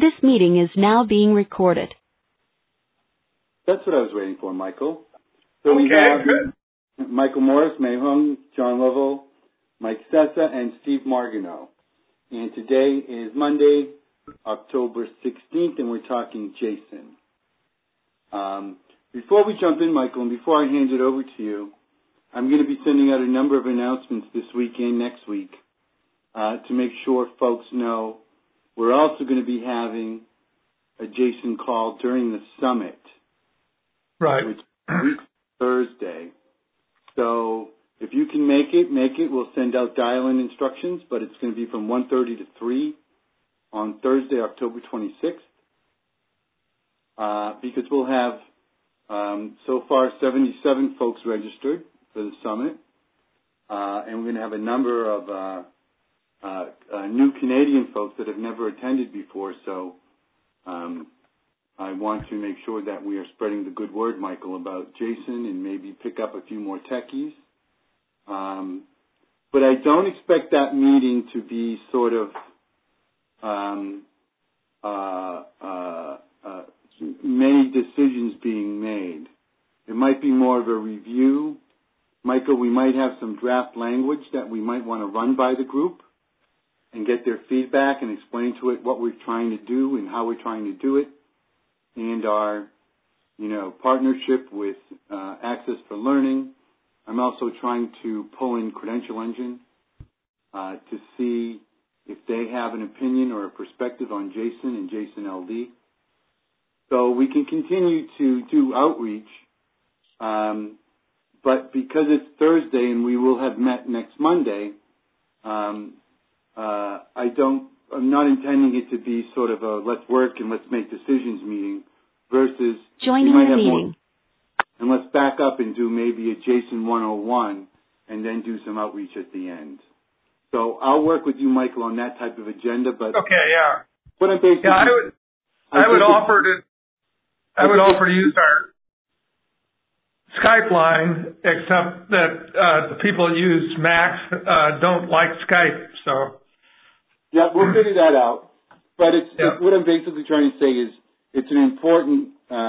This meeting is now being recorded. That's what I was waiting for, Michael. So we have Michael Morris, Mei Hung, John Lovell, Mike Sessa, and Steve Margino. And today is Monday, October 16th, and we're talking Jason. Before we jump in, Michael, and before I hand it over to you, I'm going to be sending out a number of announcements this week and next week to make sure folks know we're also going to be having a Jason call during the summit. Right. Which is Thursday. So if you can make it. We'll send out dial-in instructions, but it's going to be from 1:30 to 3 on Thursday, October 26th, because we'll have so far 77 folks registered for the summit, and we're going to have a number of new Canadian folks that have never attended before, so I want to make sure that we are spreading the good word, Michael, about Jason and maybe pick up a few more techies. But I don't expect that meeting to be sort of many decisions being made. It might be more of a review. Michael, we might have some draft language that we might want to run by the group and get their feedback and explain to it what we're trying to do and how we're trying to do it, and our, partnership with Access for Learning. I'm also trying to pull in Credential Engine to see if they have an opinion or a perspective on Jason and Jason LD. So we can continue to do outreach, but because it's Thursday and we will have met next Monday, I'm not intending it to be sort of a let's work and let's make decisions meeting versus joining the meeting. And let's back up and do maybe a Jason 101 and then do some outreach at the end. So I'll work with you, Michael, on that type of agenda. But okay, yeah. What I'm basically, I would offer to use our Skype line, except that the people that use Macs don't like Skype. So yeah, we'll figure that out. But it's what I'm basically trying to say is it's an important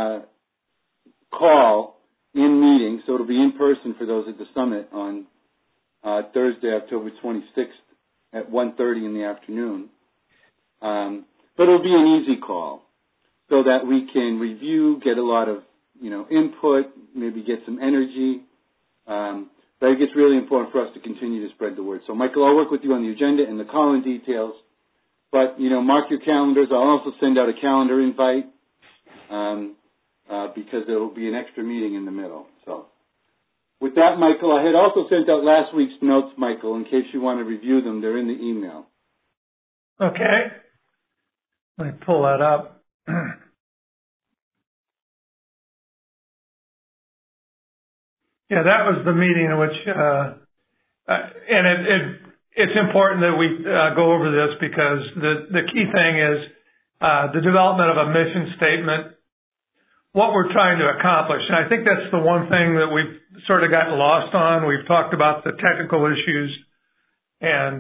call in meeting, so it'll be in person for those at the summit on Thursday, October 26th at 1:30 in the afternoon. But it'll be an easy call so that we can review, get a lot of input, maybe get some energy. But it gets really important for us to continue to spread the word. So, Michael, I'll work with you on the agenda and the call-in details. But, mark your calendars. I'll also send out a calendar invite because there will be an extra meeting in the middle. So, with that, Michael, I had also sent out last week's notes, Michael, in case you want to review them. They're in the email. Okay. Let me pull that up. Yeah, that was the meeting in which, and it's important that we go over this because the key thing is the development of a mission statement, what we're trying to accomplish. And I think that's the one thing that we've sort of gotten lost on. We've talked about the technical issues, and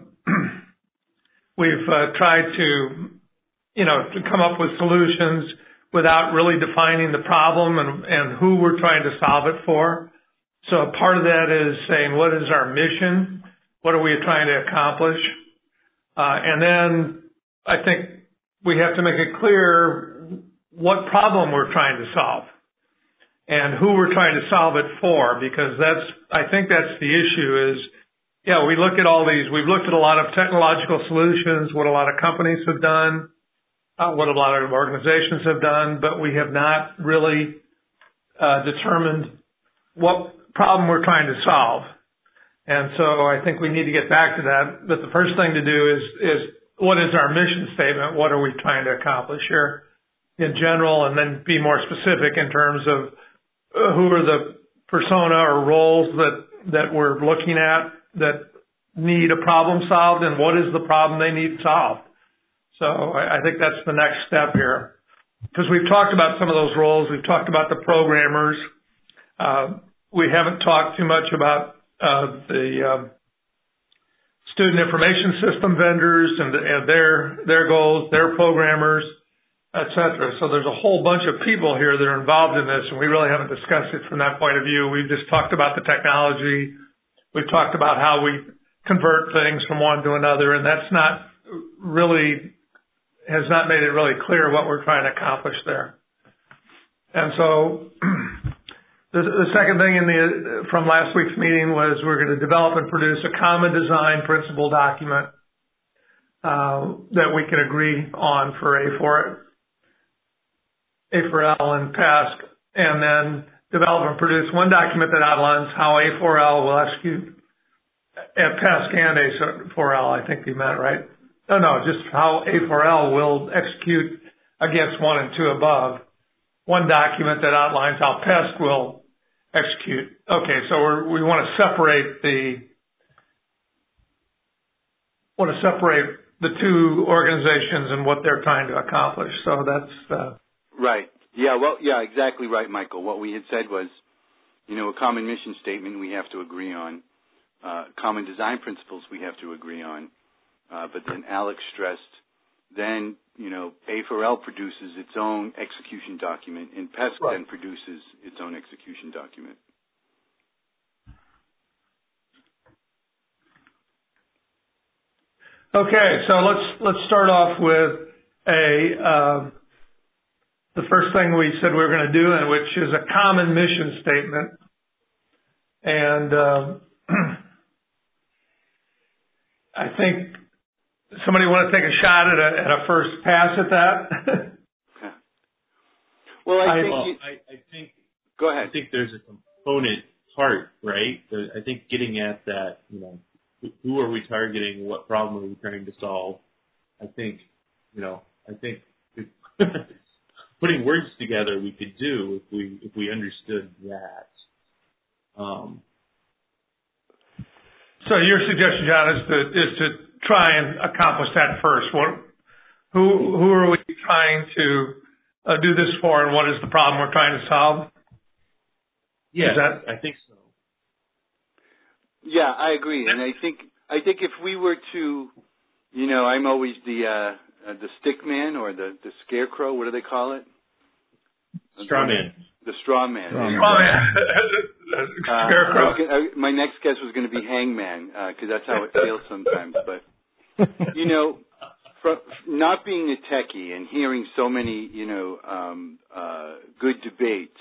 we've tried to come up with solutions without really defining the problem and who we're trying to solve it for. So part of that is saying, what is our mission? What are we trying to accomplish? And then I think we have to make it clear what problem we're trying to solve and who we're trying to solve it for, because I think that's the issue is, we look at all these, we've looked at a lot of technological solutions, what a lot of companies have done, what a lot of organizations have done, but we have not really determined what problem we're trying to solve. And so I think we need to get back to that. But the first thing to do is what is our mission statement? What are we trying to accomplish here in general? And then be more specific in terms of who are the persona or roles that we're looking at that need a problem solved, and what is the problem they need solved. So I think that's the next step here. Because we've talked about some of those roles. We've talked about the programmers. We haven't talked too much about the student information system vendors and their goals, their programmers, et cetera. So there's a whole bunch of people here that are involved in this, and we really haven't discussed it from that point of view. We've just talked about the technology. We've talked about how we convert things from one to another, and that's not really, has not made it really clear what we're trying to accomplish there. And so the second thing from last week's meeting was we're going to develop and produce a common design principle document that we can agree on for A4L and PESC, and then develop and produce one document that outlines how A4L will execute at PESC and A4L, I think you meant, right? No, just how A4L will execute against 1 and 2 above. One document that outlines how PESC will execute. Okay, so we want to separate the two organizations and what they're trying to accomplish. So that's right. Yeah. Well, yeah, exactly right, Michael. What we had said was, a common mission statement we have to agree on, common design principles we have to agree on, but then Alex stressed, then A4L produces its own execution document, and PESC then produces its own execution document. Okay, so let's start off with the first thing we said we were going to do, which is a common mission statement. And I think somebody want to take a shot at a first pass at that? Well, I think. Go ahead. I think there's a component part, right? I think getting at that, who are we targeting? What problem are we trying to solve? I think putting words together we could do if we understood that. So your suggestion, John, is to try and accomplish that first. Who are we trying to do this for, and what is the problem we're trying to solve? Yeah, I think so. Yeah, I agree, and I think if we were to, I'm always the stick man or the scarecrow. What do they call it? Straw man. The straw man. Straw man. Scarecrow. My next guess was going to be hangman because that's how it feels sometimes. But from not being a techie and hearing so many, good debates,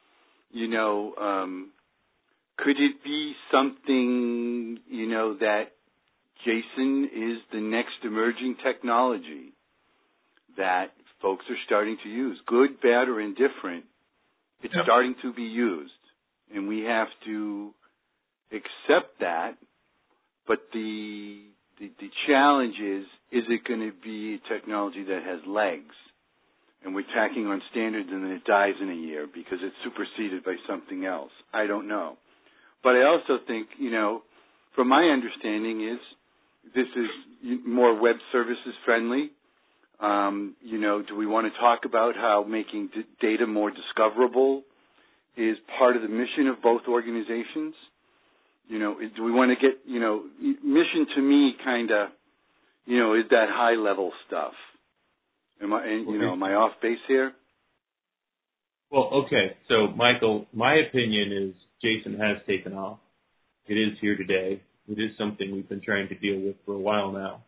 could it be something, that JSON is the next emerging technology that folks are starting to use, good, bad, or indifferent? It's starting to be used, and we have to accept that. But the challenge is it going to be a technology that has legs, and we're tacking on standards and then it dies in a year because it's superseded by something else? I don't know. But I also think, from my understanding is this is more web services friendly. Do we want to talk about how making data more discoverable is part of the mission of both organizations? Do we want to get, mission to me kind of, is that high level stuff? Am I off base here? Well, okay. So, Michael, my opinion is JSON has taken off. It is here today. It is something we've been trying to deal with for a while now.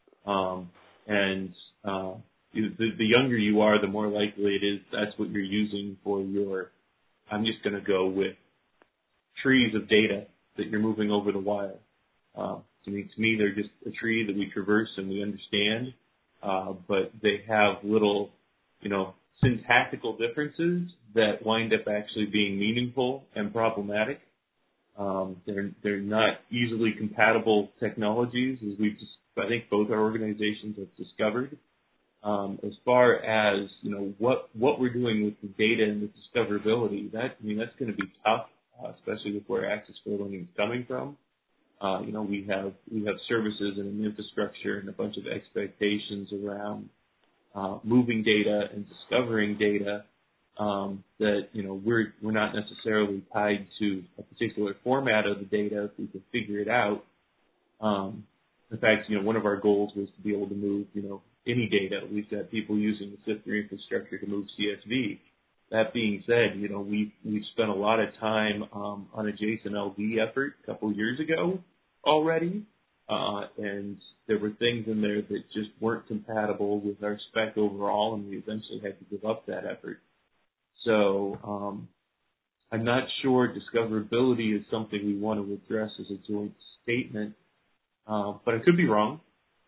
The younger you are, the more likely it is that's what you're using for your, I'm just going to go with trees of data that you're moving over the wire. To me, they're just a tree that we traverse and we understand, but they have little, syntactical differences that wind up actually being meaningful and problematic. They're not easily compatible technologies, as I think both our organizations have discovered. As far as, what we're doing with the data and the discoverability, that's going to be tough, especially with where Access for Learning is coming from. We have services and an infrastructure and a bunch of expectations around moving data and discovering data that we're not necessarily tied to a particular format of the data if we can figure it out. In fact, one of our goals was to be able to move, any data. We've got people using the Sifter infrastructure to move CSV. That being said, we've spent a lot of time on a JSON LD effort a couple years ago already, and there were things in there that just weren't compatible with our spec overall, and we eventually had to give up that effort. So I'm not sure discoverability is something we want to address as a joint statement, but I could be wrong.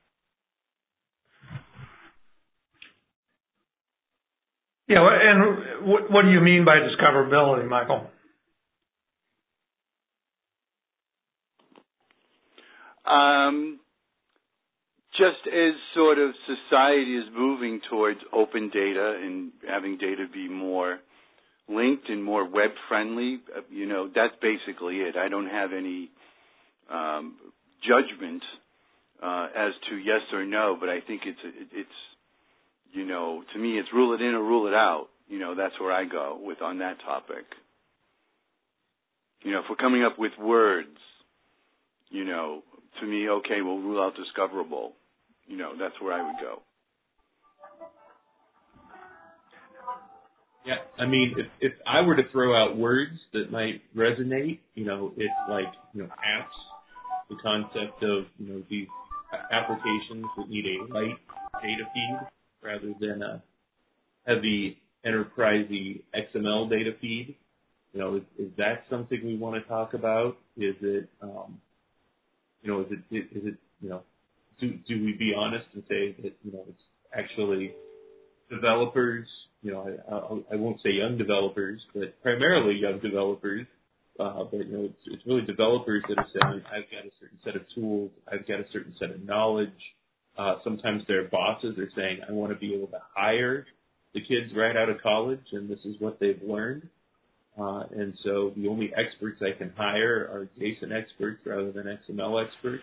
Yeah, and what do you mean by discoverability, Michael? Just as sort of society is moving towards open data and having data be more linked and more web friendly, that's basically it. I don't have any judgment as to yes or no, but I think it's to me it's rule it in or rule it out. That's where I go with on that topic. If we're coming up with words, to me, okay, we'll rule out discoverable. That's where I would go. Yeah, I mean, if I were to throw out words that might resonate, it's like, apps, the concept of, these applications that need a light data feed rather than a heavy enterprisey XML data feed. Is that something we want to talk about? Is it, do we be honest and say that, it's actually developers, I won't say young developers, but primarily young developers, but, it's really developers that are saying, I've got a certain set of tools, I've got a certain set of knowledge. Sometimes their bosses are saying, I want to be able to hire the kids right out of college, and this is what they've learned. And so the only experts I can hire are JSON experts rather than XML experts.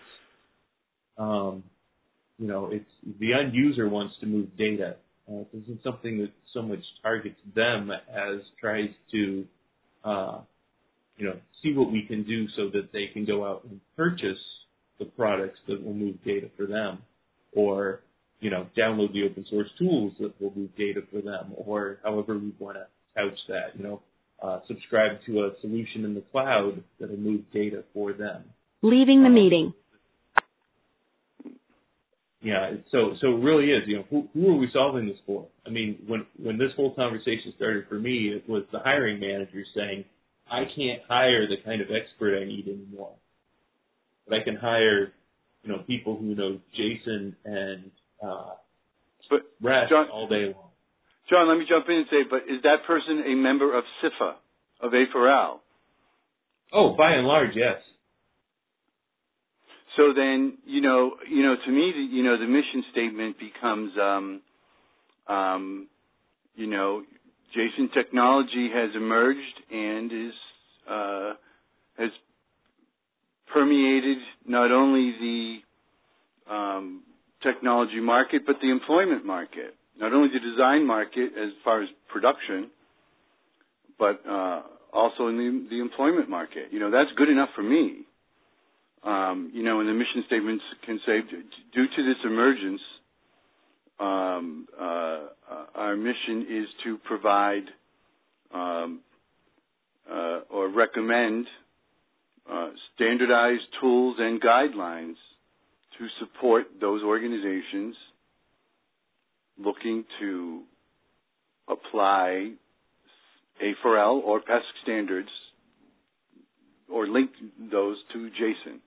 It's the end user wants to move data. This isn't something that so much targets them as tries to, see what we can do so that they can go out and purchase the products that will move data for them, or, download the open source tools that will move data for them, or however we want to couch that, subscribe to a solution in the cloud that will move data for them. Leaving the meeting. Yeah, so it really is, who are we solving this for? I mean, when this whole conversation started for me, it was the hiring manager saying, I can't hire the kind of expert I need anymore. But I can hire, people who know JSON and REST all day long. John, let me jump in and say, but is that person a member of CIFA, of A4L? Oh, by and large, yes. So then, to me, the mission statement becomes, JSON technology has emerged and has permeated not only the technology market, but the employment market. Not only the design market as far as production, but also in the employment market. That's good enough for me. And the mission statements can say, due to this emergence, our mission is to provide or recommend standardized tools and guidelines to support those organizations looking to apply A4L or PESC standards or link those to JSON.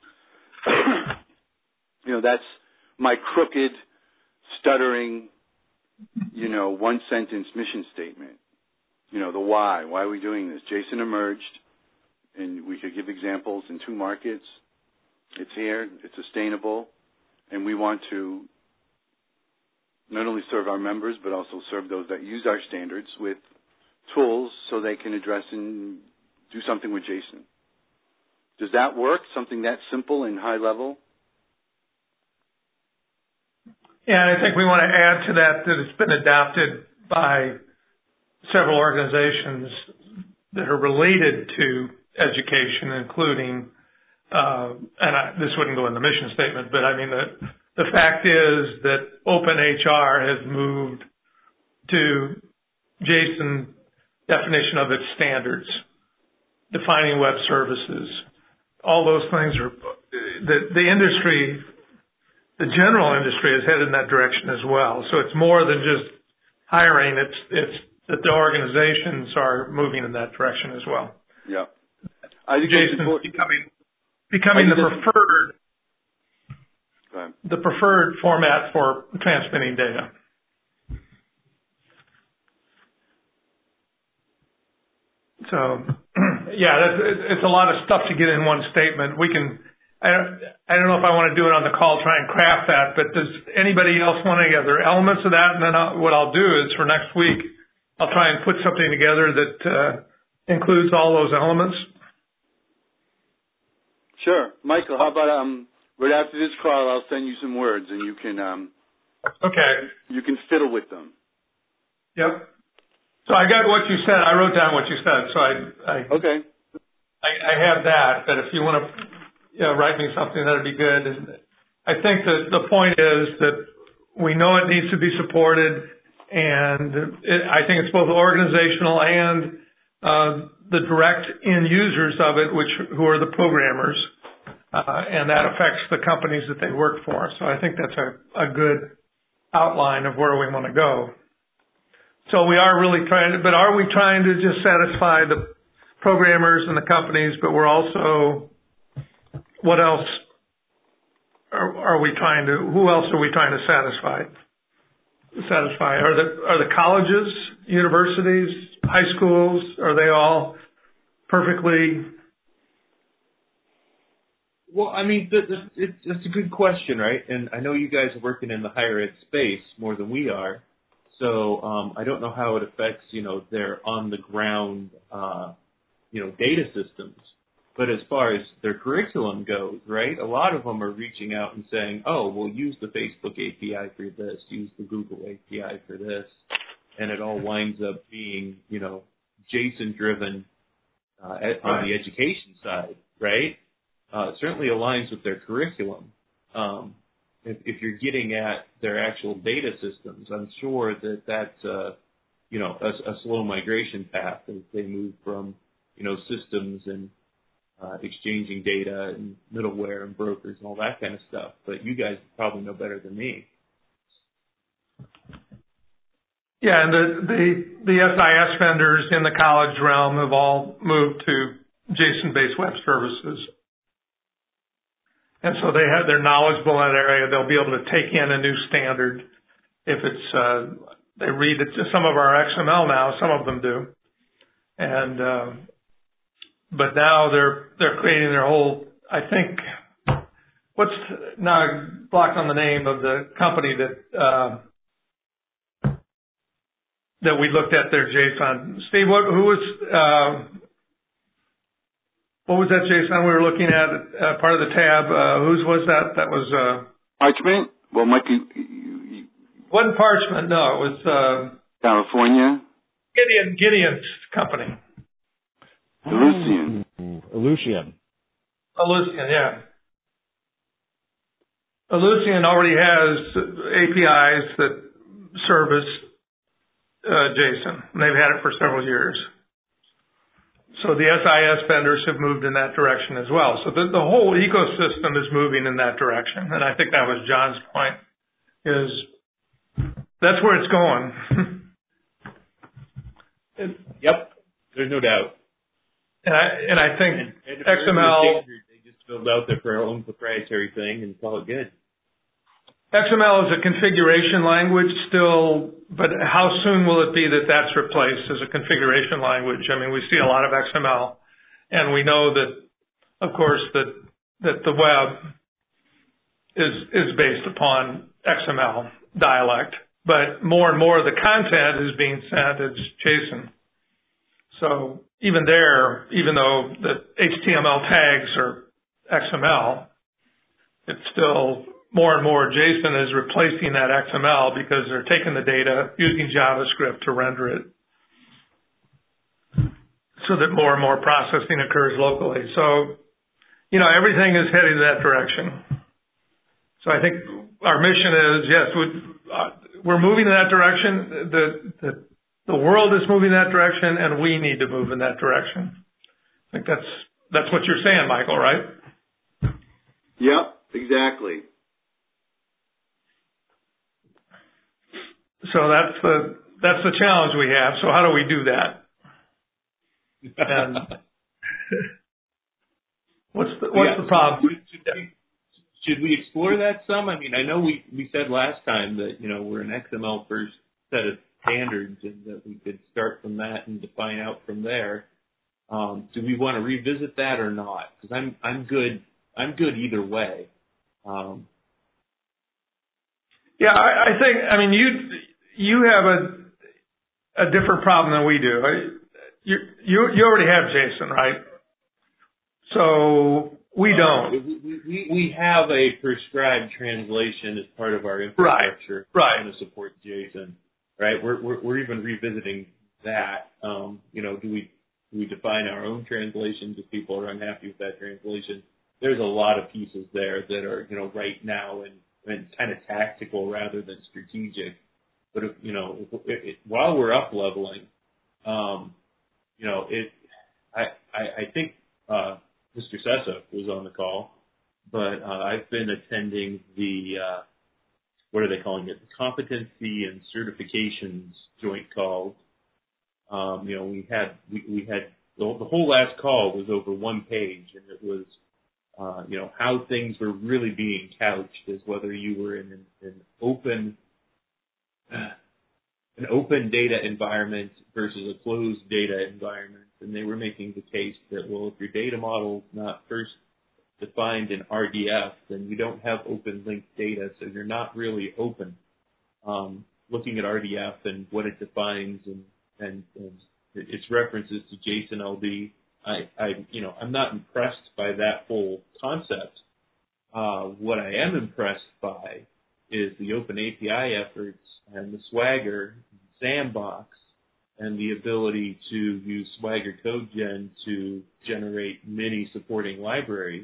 That's my crooked, stuttering, one-sentence mission statement. The why. Why are we doing this? JSON emerged, and we could give examples in 2 markets. It's here. It's sustainable, and we want to not only serve our members, but also serve those that use our standards with tools so they can address and do something with JSON. Does that work? Something that simple and high level? Yeah, and I think we want to add to that it's been adopted by several organizations that are related to education, including and this wouldn't go in the mission statement, but I mean, the fact is that OpenHR has moved to JSON definition of its standards, defining web services. All those things are, the industry, the general industry is headed in that direction as well. So it's more than just hiring, it's that the organizations are moving in that direction as well. Yeah. I think JSON becoming the preferred format for transmitting data. So, yeah, it's a lot of stuff to get in one statement. I don't know if I want to do it on the call, try and craft that, but does anybody else want any other elements of that? And then what I'll do is for next week, I'll try and put something together that includes all those elements. Sure. Michael, how about right after this call, I'll send you some words and you can okay. You can fiddle with them. Yep. So I got what you said. I wrote down what you said. So okay. I have that. But if you want to write me something, that'd be good. And I think that the point is that we know it needs to be supported, and I think it's both organizational and the direct end users of it, who are the programmers, and that affects the companies that they work for. So I think that's a good outline of where we want to go. So we are really but are we trying to just satisfy the programmers and the companies, but we're also, what else are we trying to, who else are we trying to satisfy? Are the colleges, universities, high schools, are they all perfectly? Well, I mean, that's a good question, right? And I know you guys are working in the higher ed space more than we are. So I don't know how it affects, their on-the-ground, data systems. But as far as their curriculum goes, right, a lot of them are reaching out and saying, oh, well, use the Facebook API for this, use the Google API for this. And it all winds up being, JSON-driven on the education side, right? It certainly aligns with their curriculum. If you're getting at their actual data systems, I'm sure that's a slow migration path as they move from, systems and exchanging data and middleware and brokers and all that kind of stuff. But you guys probably know better than me. Yeah, and the SIS vendors in the college realm have all moved to JSON-based web services. And so they're knowledgeable in that area. They'll be able to take in a new standard. If it's, they read it, some of our XML now, some of them do. And, but now they're creating their whole, I think, now I blocked on the name of the company that we looked at their JSON. Steve, what was that JSON we were looking at, part of the tab? Whose was that? That was... Parchment? Well, Mike, wasn't Parchment, no. It was... California? Gideon's company. Ellucian. Ellucian, yeah. Ellucian already has APIs that service JSON, and they've had it for several years. So the SIS vendors have moved in that direction as well. So the whole ecosystem is moving in that direction. And I think that was John's point, is that's where it's going. Yep, there's no doubt. And I think XML... They just build out their own proprietary thing and call it good. XML is a configuration language still, but how soon will it be that that's replaced as a configuration language? I mean, we see a lot of XML, and we know that, of course, that the web is based upon XML dialect, but more and more of the content is being sent as JSON. So even though the HTML tags are XML, it's still more and more JSON is replacing that XML because they're taking the data using JavaScript to render it so that more and more processing occurs locally. So everything is heading in that direction. So I think our mission is, yes, we're moving in that direction. The world is moving in that direction, and we need to move in that direction. I think that's what you're saying, Michael, right? Yep, exactly. So that's the challenge we have. So how do we do that? And what's the problem? Should we explore that some? I mean, I know we said last time that, we're an XML first set of standards and that we could start from that and define out from there. Do we want to revisit that or not? Because I'm good either way. Yeah, I think, you have a different problem than we do. You already have JSON, right? So we don't. We have a prescribed translation as part of our infrastructure to support JSON, right? We're even revisiting that. Do we define our own translations if people are unhappy with that translation? There's a lot of pieces there that are, right now and kind of tactical rather than strategic. But while we're up leveling, I think Mr. Sessa was on the call, but I've been attending the what are they calling it? The competency and certifications joint calls. We had the whole last call was over one page, and it was how things were really being couched as whether you were in an open data environment versus a closed data environment. And they were making the case that, well, if your data model is not first defined in RDF, then you don't have open linked data, so you're not really open. Looking at RDF and what it defines and its references to JSON LD, I'm not impressed by that whole concept. What I am impressed by is the open API efforts and the Swagger sandbox and the ability to use Swagger CodeGen to generate many supporting libraries.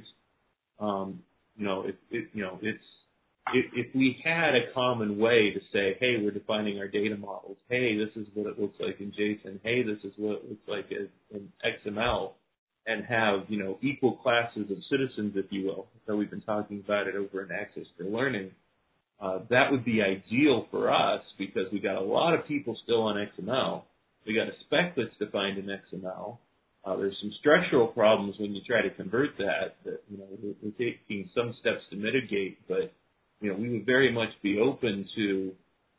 If we had a common way to say, hey, we're defining our data models. Hey, this is what it looks like in JSON. Hey, this is what it looks like in XML, and have equal classes of citizens, if you will. So we've been talking about it over in Access for Learning. That would be ideal for us because we got a lot of people still on XML. We got a spec that's defined in XML. There's some structural problems when you try to convert that we're taking some steps to mitigate, but we would very much be open to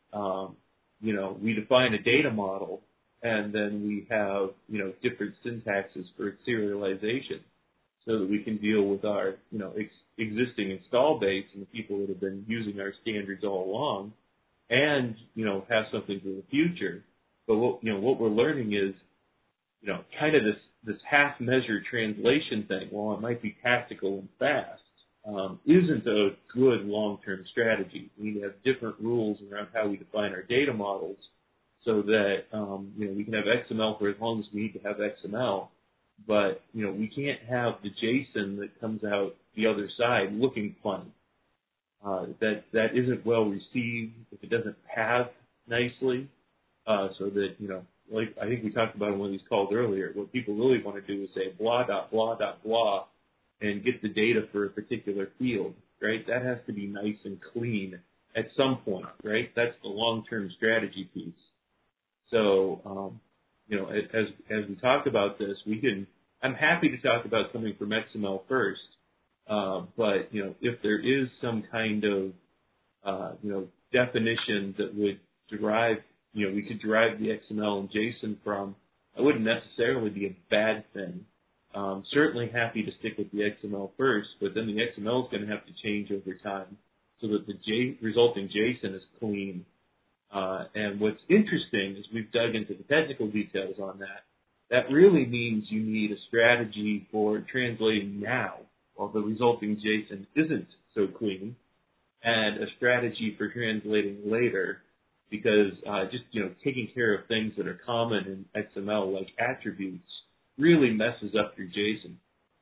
we define a data model and then we have different syntaxes for serialization so that we can deal with our existing install base and the people that have been using our standards all along, and have something for the future. But what we're learning is kind of this half-measure translation thing. While it might be tactical and fast, isn't a good long-term strategy. We need to have different rules around how we define our data models, so that we can have XML for as long as we need to have XML. But we can't have the JSON that comes out the other side looking funny. That isn't well received if it doesn't path nicely. So that like I think we talked about in one of these calls earlier, what people really want to do is say blah dot blah dot blah and get the data for a particular field, right? That has to be nice and clean at some point, right? That's the long-term strategy piece. So as we talk about this, I'm happy to talk about coming from XML first, but if there is some kind of definition that would derive, we could derive the XML and JSON from, that wouldn't necessarily be a bad thing. Certainly happy to stick with the XML first, but then the XML is going to have to change over time so that the resulting JSON is clean. And what's interesting is we've dug into the technical details on that. That really means you need a strategy for translating now while the resulting JSON isn't so clean, and a strategy for translating later, because just taking care of things that are common in XML like attributes really messes up your JSON.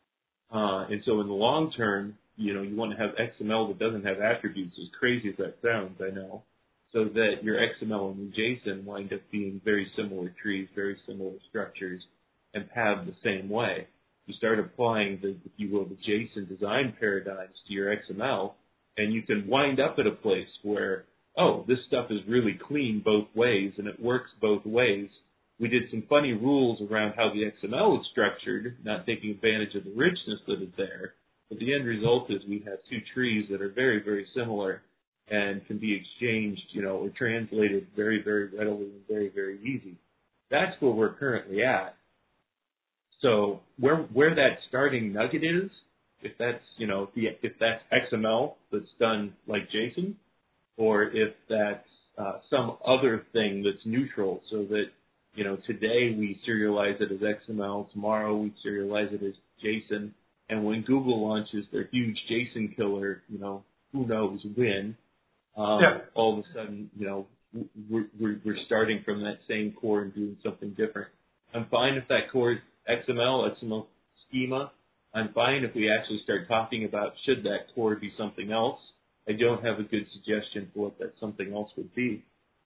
And so in the long term, you want to have XML that doesn't have attributes, as crazy as that sounds, I know, so that your XML and your JSON wind up being very similar trees, very similar structures, and path the same way. You start applying the, if you will, the JSON design paradigms to your XML, and you can wind up at a place where, oh, this stuff is really clean both ways, and it works both ways. We did some funny rules around how the XML is structured, not taking advantage of the richness that is there, but the end result is we have two trees that are very, very similar and can be exchanged, or translated very, very readily and very, very easy. That's where we're currently at. So where that starting nugget is, if that's, if that's XML that's done like JSON, or if that's some other thing that's neutral, so that, today we serialize it as XML, tomorrow we serialize it as JSON, and when Google launches their huge JSON killer, who knows when, all of a sudden, we're starting from that same core and doing something different. I'm fine if that core is XML schema. I'm fine if we actually start talking about should that core be something else. I don't have a good suggestion for what that something else would be.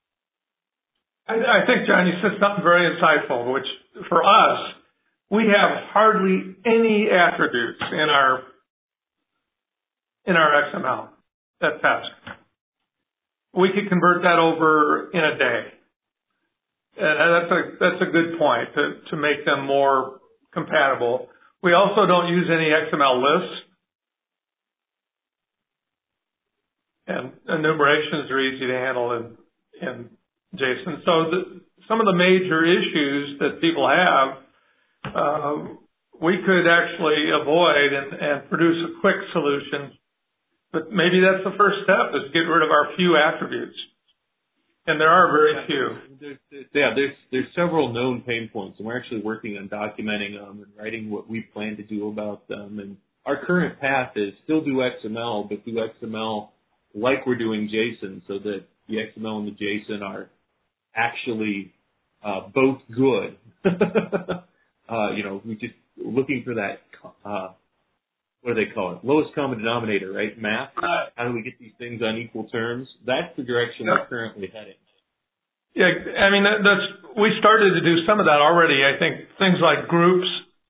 I think, John, you said something very insightful, which for us, we have hardly any attributes in our XML at PESC. We could convert that over in a day. And that's a good point to make them more compatible. We also don't use any XML lists. And enumerations are easy to handle in JSON. So some of the major issues that people have, we could actually avoid and produce a quick solution. But maybe that's the first step, is get rid of our few attributes. And there are very few. There's several known pain points, and we're actually working on documenting them and writing what we plan to do about them. And our current path is still do XML, but do XML like we're doing JSON, so that the XML and the JSON are actually both good. We just looking for that, what do they call it? Lowest common denominator, right? Math. How do we get these things on equal terms? That's the direction we're currently heading. Yeah, I mean, we started to do some of that already. I think things like groups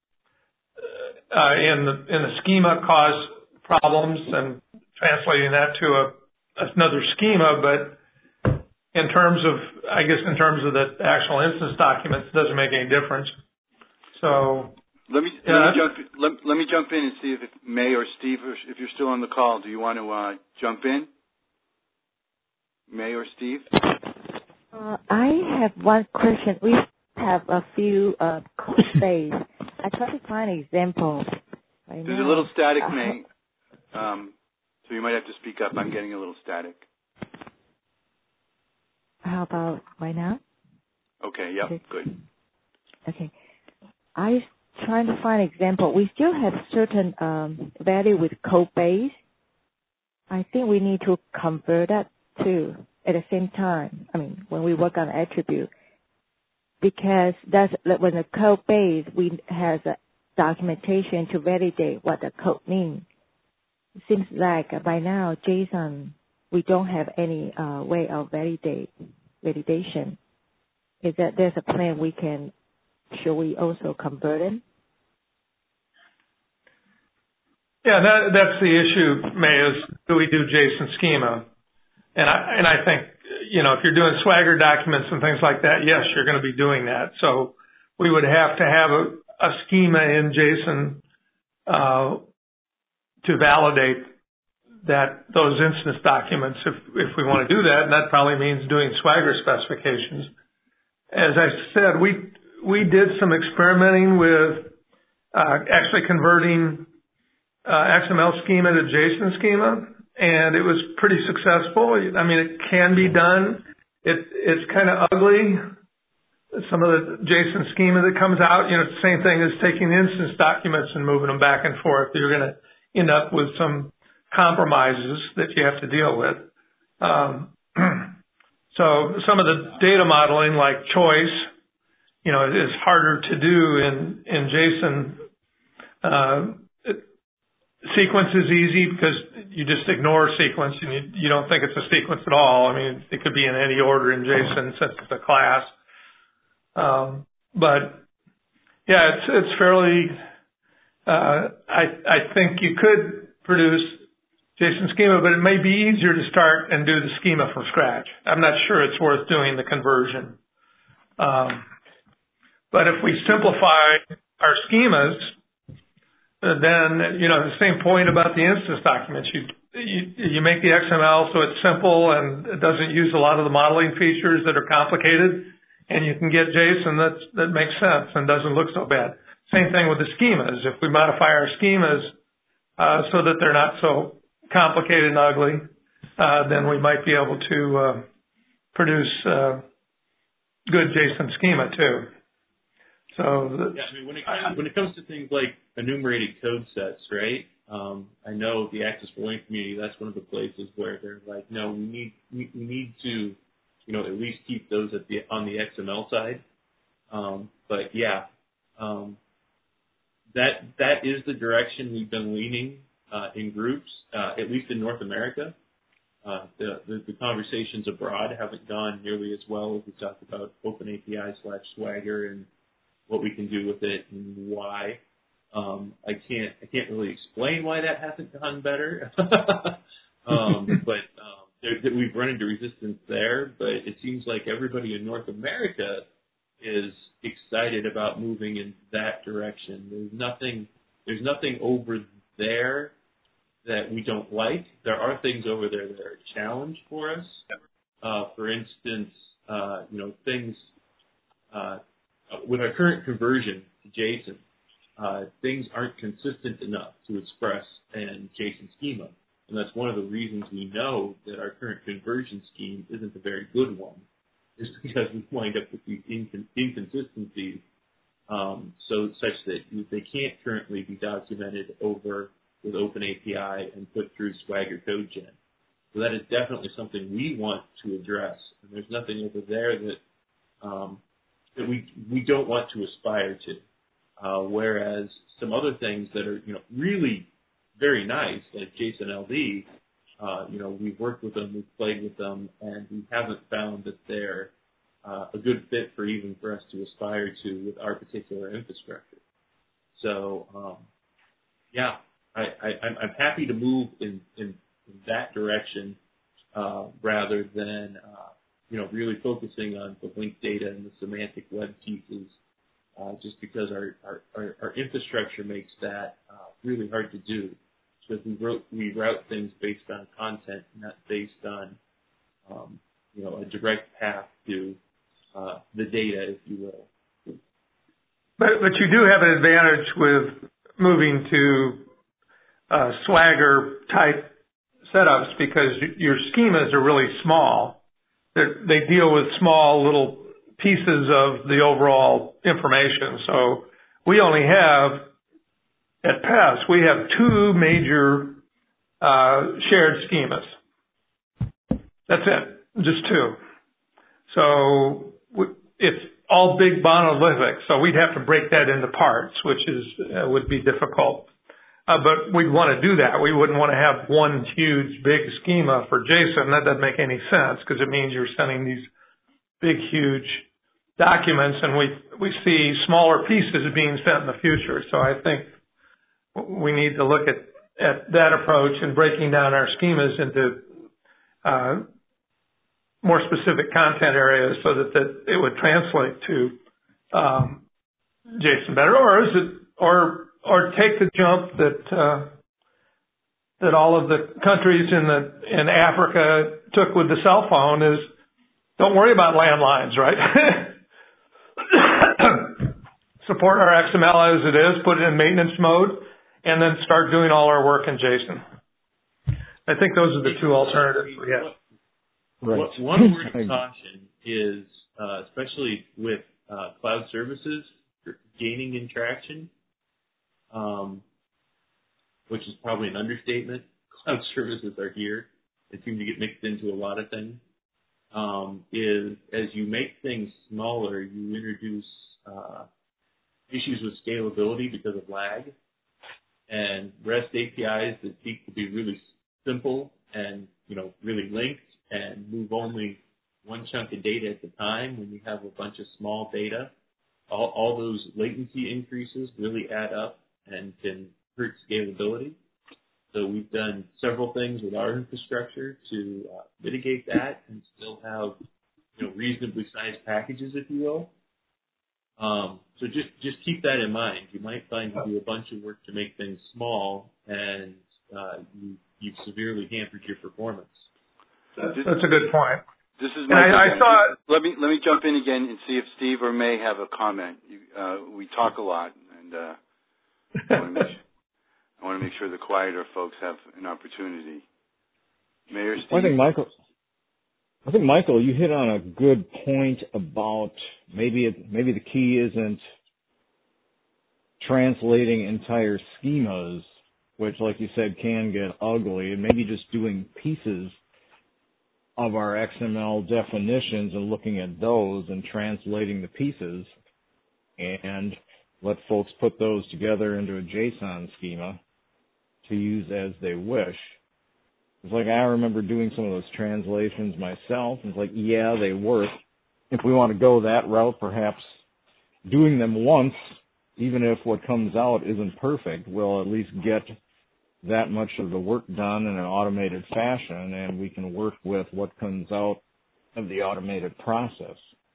in the schema cause problems, and translating that to another schema, but in terms of the actual instance documents, it doesn't make any difference. So let me jump in and see if May or Steve, if you're still on the call, do you want to jump in? May or Steve? I have one question. We have a few code base. I try to find an example. There's a little static, May. So you might have to speak up. I'm getting a little static. How about right now? Okay, yep, good. Okay. I trying to find an example. We still have certain value with code base. I think we need to convert that too at the same time. I mean, when we work on attribute, because that's when the code base has a documentation to validate what the code means. It seems like by now JSON we don't have any way of validation. Is that there's a plan should we also convert it? Yeah, that's the issue, May, is do we do JSON schema? And I think, if you're doing Swagger documents and things like that, yes, you're going to be doing that. So we would have to have a schema in JSON to validate those instance documents if we want to do that, and that probably means doing Swagger specifications. As I said, we did some experimenting with actually converting XML schema to JSON schema, and it was pretty successful. I mean, it can be done. It's kind of ugly, some of the JSON schema that comes out. It's the same thing as taking instance documents and moving them back and forth. You're going to end up with some compromises that you have to deal with. So some of the data modeling, like choice, is harder to do in JSON. sequence is easy because you just ignore sequence and you don't think it's a sequence at all. I mean, it could be in any order in JSON since it's a class. But yeah, it's fairly, I think you could produce JSON schema, but it may be easier to start and do the schema from scratch. I'm not sure it's worth doing the conversion. But if we simplify our schemas, then, the same point about the instance documents. You make the XML so it's simple and it doesn't use a lot of the modeling features that are complicated, and you can get JSON that makes sense and doesn't look so bad. Same thing with the schemas. If we modify our schemas so that they're not so complicated and ugly, then we might be able to produce good JSON schema too. So when it comes to things like enumerated code sets, right? I know the Access for Link community. That's one of the places where they're like, no, we need to, at least keep those on the XML side. But yeah, that is the direction we've been leaning in groups, at least in North America. The conversations abroad haven't gone nearly as well as we talked about OpenAPI/Swagger and what we can do with it and why. I can't really explain why that hasn't gone better. But we've run into resistance there, but it seems like everybody in North America is excited about moving in that direction. There's nothing over there that we don't like. There are things over there that are a challenge for us. For instance, things with our current conversion to JSON, things aren't consistent enough to express in JSON schema. And that's one of the reasons we know that our current conversion scheme isn't a very good one, is because we wind up with these inconsistencies, such that they can't currently be documented over with OpenAPI and put through Swagger CodeGen. So that is definitely something we want to address. And there's nothing over there that we don't want to aspire to. Whereas some other things that are, really very nice, like JSON LD, we've worked with them, we've played with them, and we haven't found that they're a good fit for us to aspire to with our particular infrastructure. So, yeah, I'm happy to move in that direction rather than really focusing on the linked data and the semantic web pieces, just because our infrastructure makes that really hard to do. Because we route things based on content, not based on a direct path to the data, if you will. But you do have an advantage with moving to Swagger type setups because your schemas are really small. They deal with small little pieces of the overall information. So we only have, at PES, we have two major shared schemas. That's it, just two. So it's all big monolithic, so we'd have to break that into parts, which would be difficult. But we'd want to do that. We wouldn't want to have one huge big schema for JSON. That doesn't make any sense because it means you're sending these big, huge documents, and we see smaller pieces being sent in the future. So I think we need to look at that approach and breaking down our schemas into more specific content areas so that it would translate to JSON better, or take the jump that all of the countries in Africa took with the cell phone is don't worry about landlines, right? Support our XML as it is, put it in maintenance mode, and then start doing all our work in JSON. I think those are the two alternatives we have. Right. One word of caution is, especially with cloud services gaining in traction, which is probably an understatement. Cloud services are here. They seem to get mixed into a lot of things. Is as you make things smaller, you introduce issues with scalability because of lag. and REST APIs that seek to be really simple and, really linked and move only one chunk of data at a time when you have a bunch of small data. All those latency increases really add up and can hurt scalability. So we've done several things with our infrastructure to mitigate that and still have, reasonably sized packages, if you will. So just keep that in mind. You might find you do a bunch of work to make things small, and you've severely hampered your performance. That's a good point. This is Michael. I thought. Let me jump in again and see if Steve or May have a comment. We talk a lot, and I want to make sure the quieter folks have an opportunity. Mayor Steve. I think Michael, you hit on a good point about maybe the key isn't translating entire schemas, which, like you said, can get ugly, and maybe just doing pieces of our XML definitions and looking at those and translating the pieces, and let folks put those together into a JSON schema to use as they wish. It's like I remember doing some of those translations myself. It's like, yeah, they work. If we want to go that route, perhaps doing them once, even if what comes out isn't perfect, we'll at least get that much of the work done in an automated fashion, and we can work with what comes out of the automated process.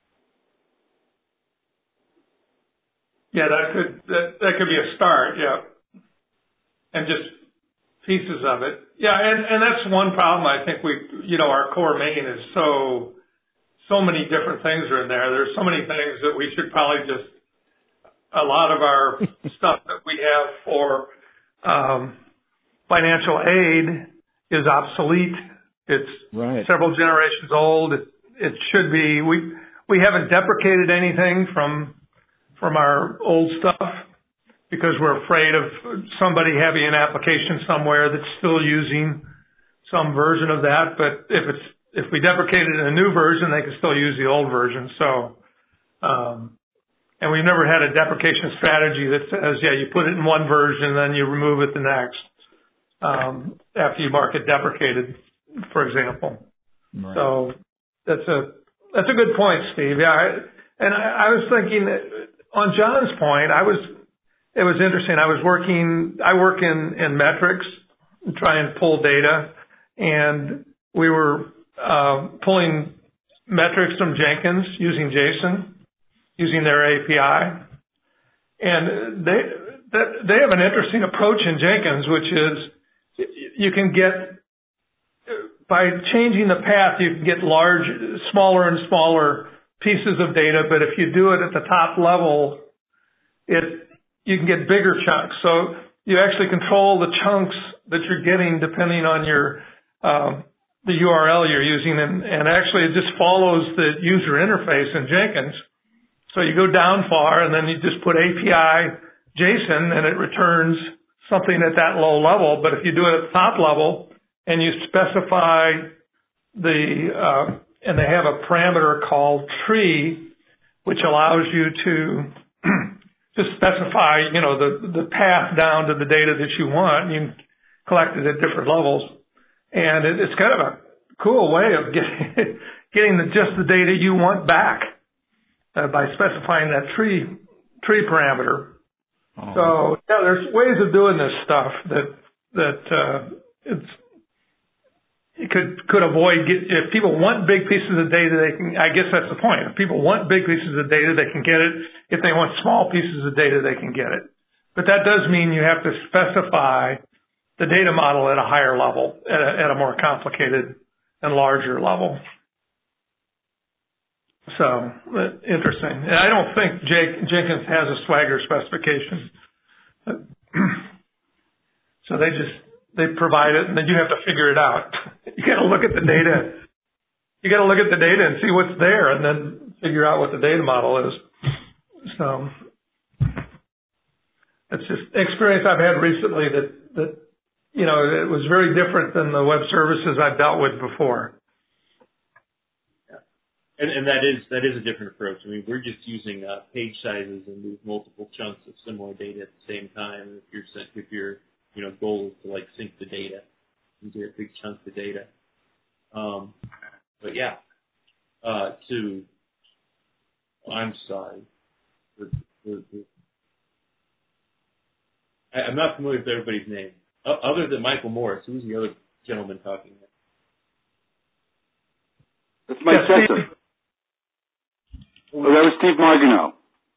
Yeah, that could be a start, yeah. And just pieces of it. Yeah, and that's one problem. I think our core main is so many different things are in there. There's so many things that we should probably just, a lot of our stuff that we have for financial aid is obsolete. It's right. Several generations old. It should be. We haven't deprecated anything from our old stuff because we're afraid of somebody having an application somewhere that's still using some version of that. But if we deprecated a new version, they can still use the old version. So, and we've never had a deprecation strategy that says, yeah, you put it in one version, then you remove it the next. After you mark it deprecated, for example. Right. So that's a good point, Steve. Yeah, I was thinking that on John's point, it was interesting. I work in metrics, try and pull data, and we were pulling metrics from Jenkins using JSON, using their API, and they have an interesting approach in Jenkins, which is you can get, by changing the path, you can get smaller and smaller pieces of data, but if you do it at the top level, you can get bigger chunks. So you actually control the chunks that you're getting depending on the URL you're using, and actually it just follows the user interface in Jenkins. So you go down far, and then you just put API JSON, and it returns something at that low level. But if you do it at the top level and you specify and they have a parameter called tree, which allows you to specify, the path down to the data that you want. You can collect it at different levels. And it's kind of a cool way of getting just the data you want back by specifying that tree parameter. Oh. So yeah, there's ways of doing this stuff that it could avoid. If people want big pieces of data, they can. I guess that's the point. If people want big pieces of data, they can get it. If they want small pieces of data, they can get it. But that does mean you have to specify the data model at a higher level, at a more complicated and larger level. So, interesting. And I don't think Jenkins has a Swagger specification. So they provide it, and then you have to figure it out. You got to look at the data. You got to look at the data and see what's there, and then figure out what the data model is. So that's just experience I've had recently that it was very different than the web services I've dealt with before. And that is a different approach. I mean, we're just using page sizes and move multiple chunks of similar data at the same time. If your goal is to like sync the data into a big chunk of data. But yeah, I'm sorry. I'm not familiar with everybody's name. Other than Michael Morris, who's the other gentleman talking there? That's Mike Chester. Oh, that was Steve Margino.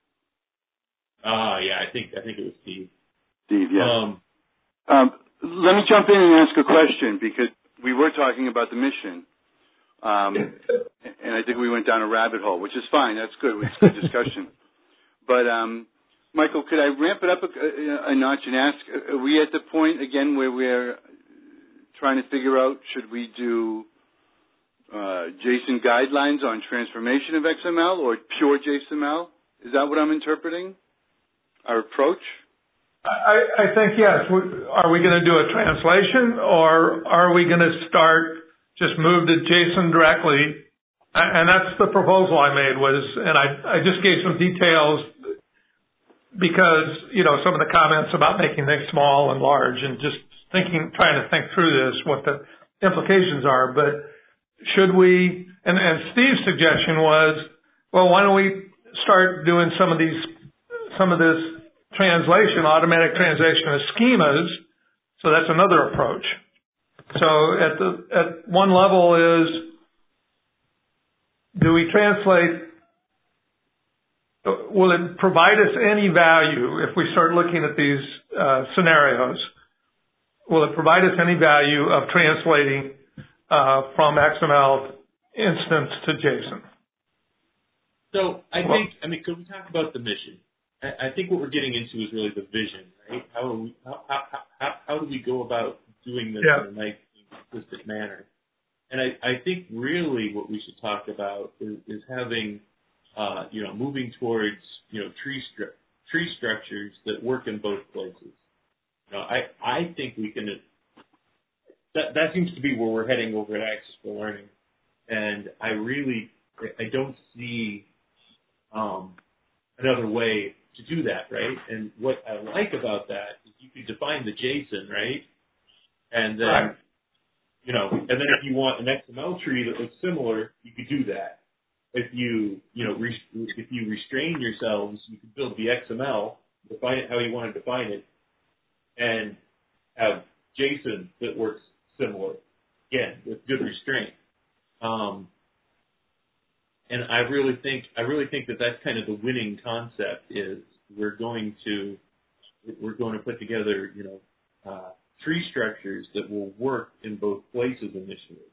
Yeah, I think it was Steve. Steve, yeah. Let me jump in and ask a question because we were talking about the mission, and I think we went down a rabbit hole, which is fine. That's good. It's good discussion. But Michael, could I ramp it up a notch and ask? Are we at the point again where we're trying to figure out should we do JSON guidelines on transformation of XML or pure JSML? Is that what I'm interpreting? Our approach? I think yes. Are we going to do a translation or are we going to just move to JSON directly? And that's the proposal I made and I just gave some details because, some of the comments about making things small and large and just trying to think through this, what the implications are. But should we, and Steve's suggestion was, well, why don't we start doing some of this translation, automatic translation of schemas? So that's another approach. So at one level is, do we translate, will it provide us any value if we start looking at these scenarios? Will it provide us any value of translating from XML instance to JSON? So could we talk about the mission? I think what we're getting into is really the vision, right? How do we go about doing this in a nice, consistent manner? And I think really what we should talk about is having, moving towards, tree structures that work in both places. I think we can. That seems to be where we're heading over at Access for Learning, and I don't see another way to do that, right? And what I like about that is you can define the JSON, right? And then, and then if you want an XML tree that looks similar, you could do that. If you restrain yourselves, you could build the XML, define it how you want to define it, and have JSON that works similar, again, with good restraint. And I really think that that's kind of the winning concept is we're going to put together, tree structures that will work in both places initially.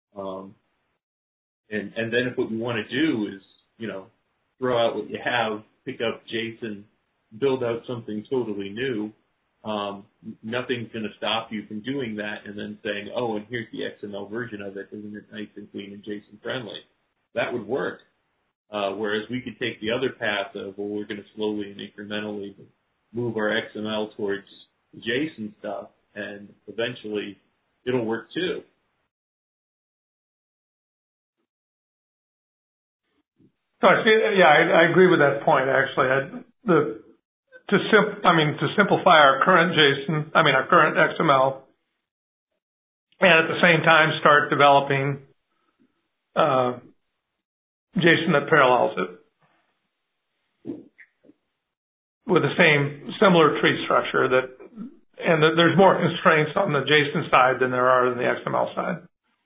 And then if what we want to do is, throw out what you have, pick up JSON, build out something totally new, nothing's going to stop you from doing that and then saying, oh, and here's the XML version of it. Isn't it nice and clean and JSON friendly? That would work. Whereas we could take the other path of, well, we're going to slowly and incrementally move our XML towards JSON stuff, and eventually it'll work too. I agree with that point, actually. To simplify our current our current XML, and at the same time start developing JSON that parallels it with the similar tree structure and there's more constraints on the JSON side than there are on the XML side.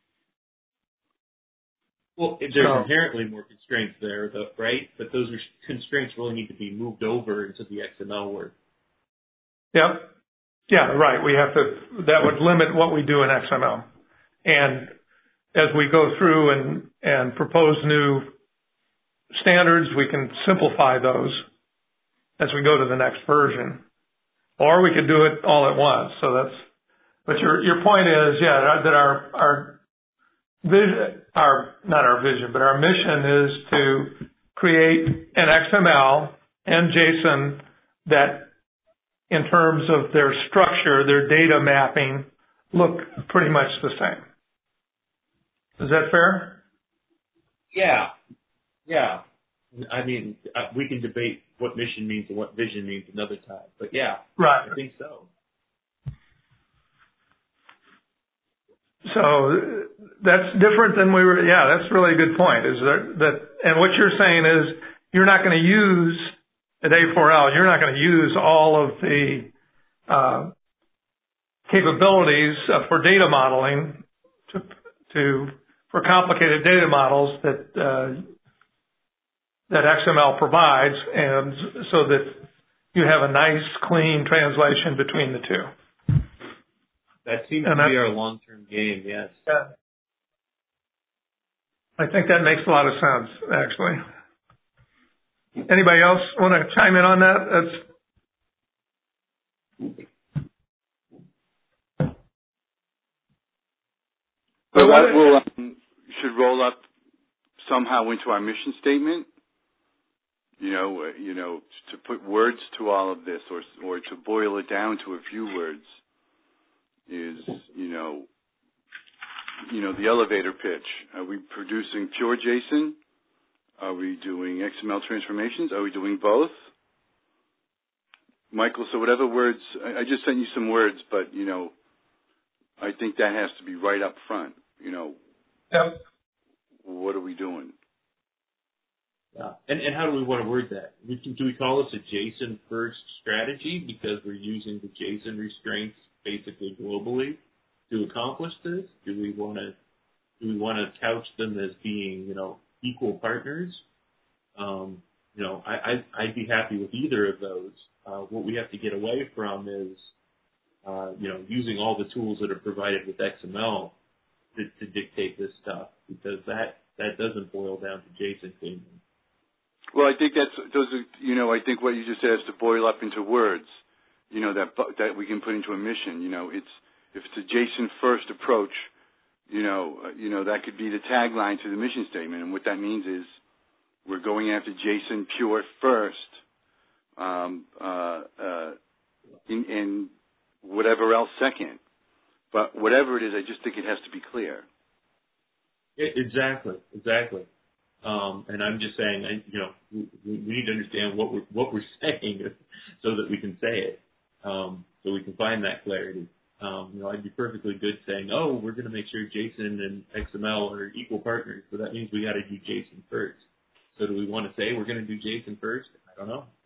Well, there's inherently more constraints there, though, right? But those constraints really need to be moved over into the XML work. Yep. Yeah, right. That would limit what we do in XML. And as we go through and propose new standards, we can simplify those as we go to the next version. Or we could do it all at once. But your point is, that our vision, not our vision, but our mission is to create an XML and JSON that, in terms of their structure, their data mapping, look pretty much the same. Is that fair? Yeah. I mean, we can debate what mission means and what vision means another time, but yeah, Right. I think so. So that's different than we were. Yeah, that's really a good point. Is that and what you're saying is you're not going to use at A4L. You're not going to use all of the capabilities for data modeling for complicated data models that XML provides, and so that you have a nice, clean translation between the two. That seems to be our long-term game, yes. Yeah. I think that makes a lot of sense, actually. Anybody else want to chime in on that? So that should roll up somehow into our mission statement. To put words to all of this, or to boil it down to a few words, is the elevator pitch. Are we producing pure JSON? Are we doing XML transformations? Are we doing both? Michael, so whatever words, I just sent you some words, but I think that has to be right up front. Yep. What are we doing? Yeah. And how do we want to word that? Do we call this a JSON first strategy because we're using the JSON restraints basically globally to accomplish this? Do we want to couch them as being, equal partners? I'd be happy with either of those. What we have to get away from is, using all the tools that are provided with XML to dictate this stuff, because that doesn't boil down to JSON cleaning. Well, I think I think what you just said has to boil up into words, that we can put into a mission. If it's a JSON first approach, that could be the tagline to the mission statement. And what that means is we're going after JSON pure first, and whatever else second. But whatever it is, I just think it has to be clear. Exactly. And I'm just saying, we need to understand what we're saying so that we can say it, so we can find that clarity. I'd be perfectly good saying, we're going to make sure JSON and XML are equal partners, but that means we got to do JSON first. So do we want to say we're going to do JSON first? I don't know.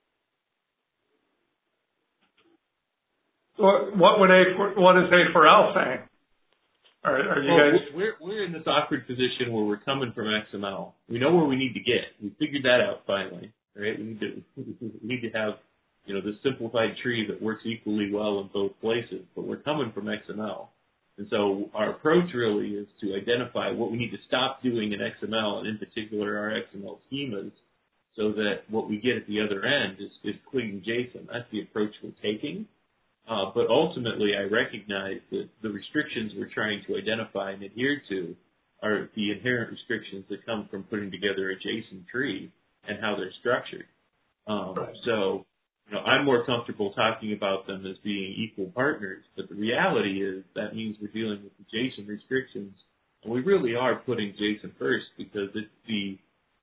What is A4L saying? Are you guys? We're in this awkward position where we're coming from XML. We know where we need to get. We figured that out finally, right? We need to have, this simplified tree that works equally well in both places. But we're coming from XML, and so our approach really is to identify what we need to stop doing in XML, and in particular our XML schemas, so that what we get at the other end is clean JSON. That's the approach we're taking. But ultimately, I recognize that the restrictions we're trying to identify and adhere to are the inherent restrictions that come from putting together a JSON tree and how they're structured. So, I'm more comfortable talking about them as being equal partners, but the reality is that means we're dealing with the JSON restrictions, and we really are putting JSON first because it's the,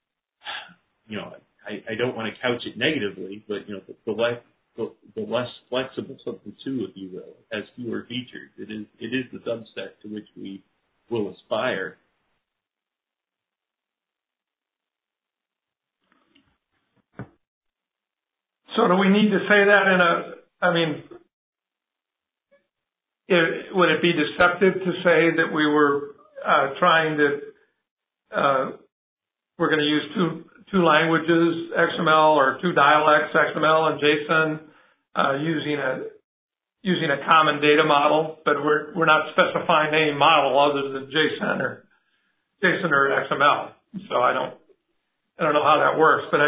I don't want to couch it negatively, but, the less flexible of the two, if you will, has fewer features. It is the subset to which we will aspire. So do we need to say that would it be deceptive to say that we were we're going to use two languages, XML, or two dialects, XML and JSON, using a common data model, but we're not specifying any model other than JSON or XML. So I don't know how that works, but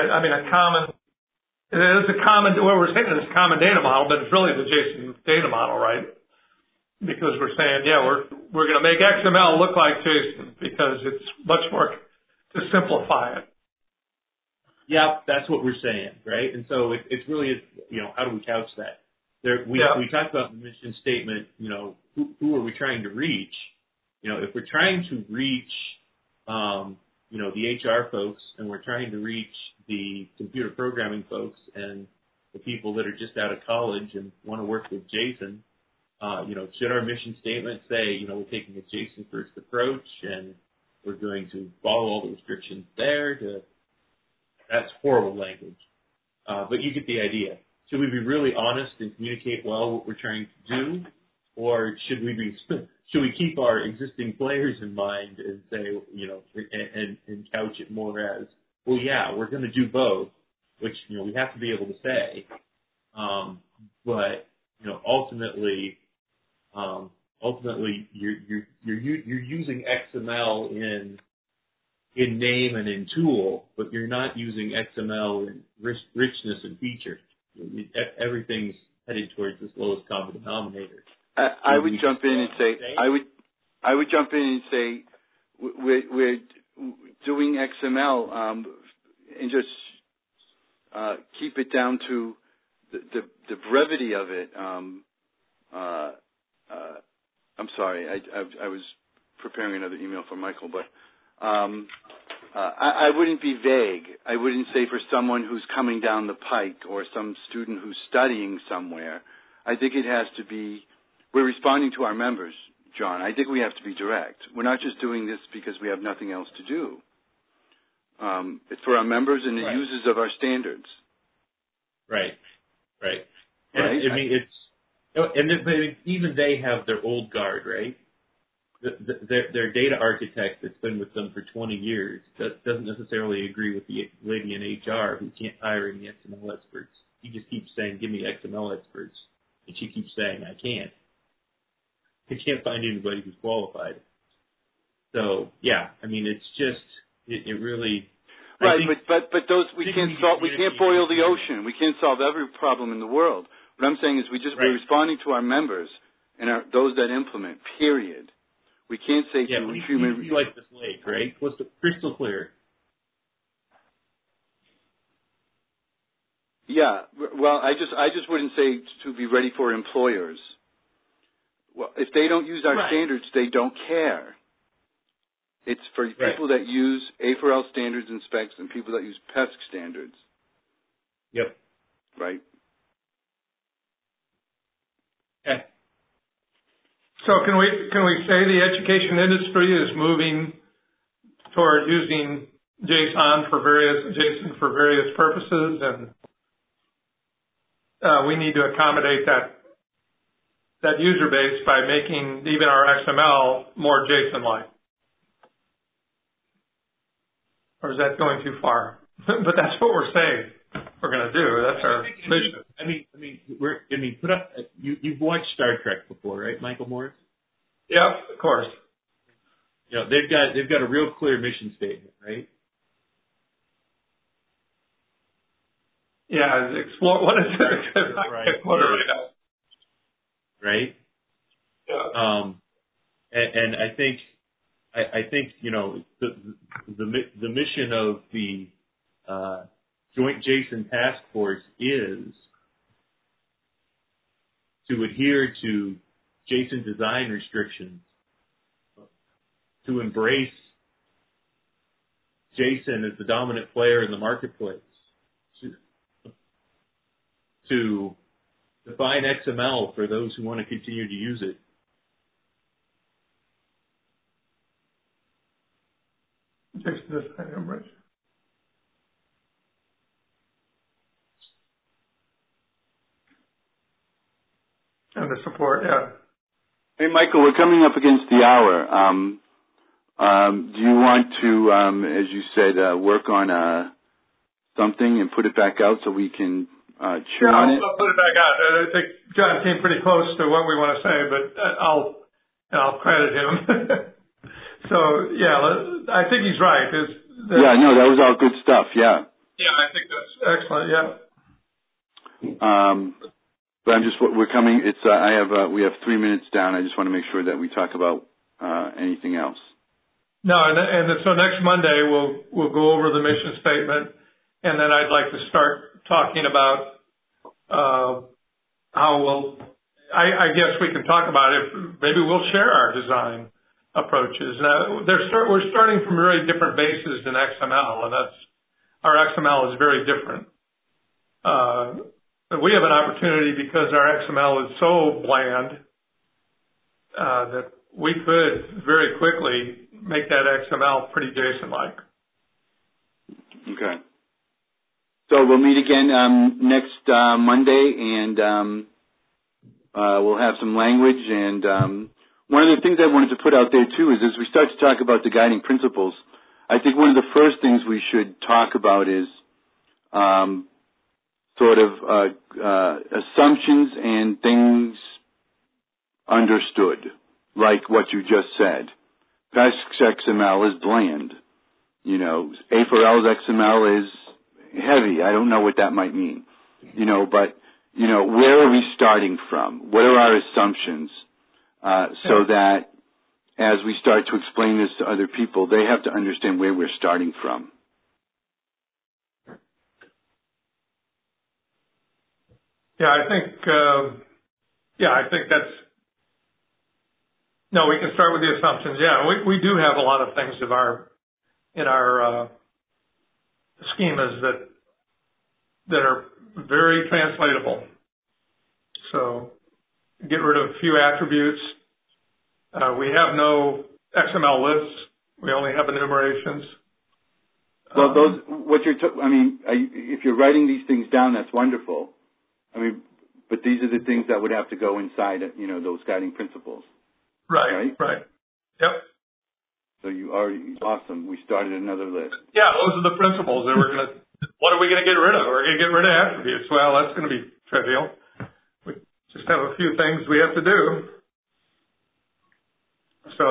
what we're saying is a common data model, but it's really the JSON data model, right? Because we're saying, we're going to make XML look like JSON because it's much more to simplify it. Yeah, that's what we're saying, right? And so it's really, how do we couch that? We talked about the mission statement, who are we trying to reach? If we're trying to reach, the HR folks, and we're trying to reach the computer programming folks and the people that are just out of college and want to work with Jason. Should our mission statement say, we're taking a Jason first approach and we're going to follow all the restrictions there? That's horrible language. But you get the idea. Should we be really honest and communicate well what we're trying to do? Or should we keep our existing players in mind and say, and couch it more as, well, yeah, we're going to do both, which, we have to be able to say. But, ultimately, you're using XML in name and in tool, but you're not using XML in richness and feature. Everything's headed towards this lowest common denominator. I would jump in and say, I would jump in and say, we're doing XML and just keep it down to the brevity of it. I'm sorry, I was preparing another email for Michael, but I wouldn't be vague. I wouldn't say for someone who's coming down the pike or some student who's studying somewhere. I think it has to be, we're responding to our members, John. I think we have to be direct. We're not just doing this because we have nothing else to do. It's for our members and the users of our standards. Right. But even they have their old guard, right? Their data architect that's been with them for 20 years doesn't necessarily agree with the lady in HR who can't hire any XML experts. He just keeps saying, give me XML experts. And she keeps saying, I can't. I can't find anybody who's qualified. So, yeah, it's just, it really... Right, but those, we can't boil the ocean. We can't solve every problem in the world. What I'm saying is we're responding to our members and those that implement, period. We can't say to human... You like this lake, right? Crystal clear. Yeah, well, I just wouldn't say to be ready for employers. Well, if they don't use our standards, they don't care. It's for people that use A4L standards and specs and people that use PESC standards. Yep. Right. Okay. So can we say the education industry is moving toward using JSON for various purposes, and we need to accommodate that user base by making even our XML more JSON-like? Or is that going too far? But that's what we're saying we're going to do. That's our mission. Put up. You've watched Star Trek before, right, Michael Morris? Yep, of course. They've got a real clear mission statement, right? Yeah, explore. What is it? I can't quote it right now. Right. Yeah. And I think the mission of the Joint JSON Task Force is to adhere to JSON design restrictions, to embrace JSON as the dominant player in the marketplace, to define XML for those who want to continue to use it. JSON design embrace. And the support, yeah. Hey, Michael, we're coming up against the hour. Do you want to, as you said, work on something and put it back out so we can chew on it? I'll put it back out. I think John came pretty close to what we want to say, but I'll credit him. So, yeah, I think he's right. That was all good stuff, yeah. Yeah, I think that's excellent, yeah. But we're coming, we have 3 minutes down. I just want to make sure that we talk about anything else. No, and so next Monday we'll go over the mission statement, and then I'd like to start talking about how I guess we can talk about it. Maybe we'll share our design approaches. Now, we're starting from very different bases in XML, and our XML is very different. But we have an opportunity because our XML is so bland that we could very quickly make that XML pretty JSON-like. Okay. So we'll meet again next Monday, and we'll have some language. And one of the things I wanted to put out there, too, is as we start to talk about the guiding principles, I think one of the first things we should talk about is sort of assumptions and things understood, like what you just said. PESC's XML is bland. You know, A4L's XML is heavy. I don't know what that might mean. You know, but, you know, where are we starting from? What are our assumptions? So that as we start to explain this to other people, they have to understand where we're starting from. Yeah, I think that's, no, we can start with the assumptions. Yeah, we do have a lot of things in our schemas that are very translatable. So get rid of a few attributes. We have no XML lists. We only have enumerations. Well, if you're writing these things down, that's wonderful. I mean, but these are the things that would have to go inside, you know, those guiding principles. Right. Yep. So you are awesome. We started another list. Yeah, those are the principles that what are we going to get rid of? We're going to get rid of attributes. Well, that's going to be trivial. We just have a few things we have to do. So,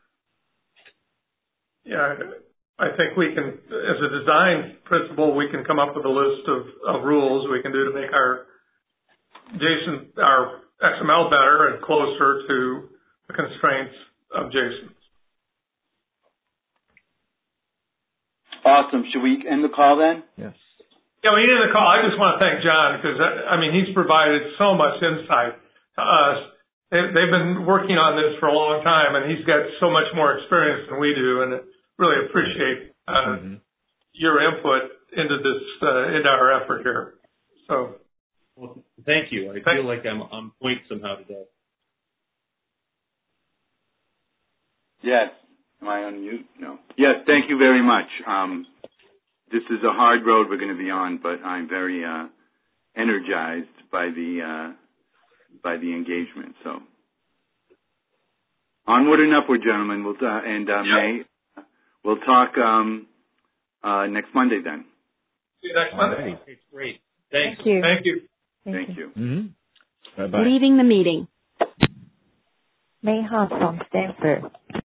yeah, I think we can, as a design principle, we can come up with a list of rules we can do to make our XML better and closer to the constraints of JSON. Awesome. Should we end the call then? Yes. Yeah, we end the call. I just want to thank John because, he's provided so much insight to us. They've been working on this for a long time, and he's got so much more experience than we do, and really appreciate your input into this, into our effort here. So. Well, thank you. I feel like I'm on point somehow today. Yes. Am I on mute? No. Yes, thank you very much. This is a hard road we're going to be on, but I'm very energized by the engagement. So onward and upward, gentlemen. May, we'll talk next Monday then. See you next Monday. It's great. Thanks. Thank you. Thank you. Thank you. Mm-hmm. Bye-bye. Leaving the meeting. May Ha from Stanford.